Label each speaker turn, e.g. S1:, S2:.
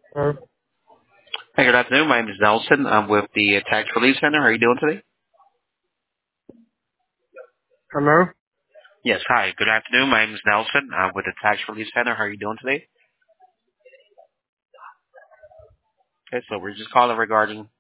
S1: Uh,
S2: Hi, good afternoon. My name is Nelson. I'm with the Tax Relief Center. How are you doing today?
S1: Hello?
S2: Yes, hi. Good afternoon. My name is Nelson. I'm with the Tax Relief Center. How are you doing today? Okay, so we're just calling regarding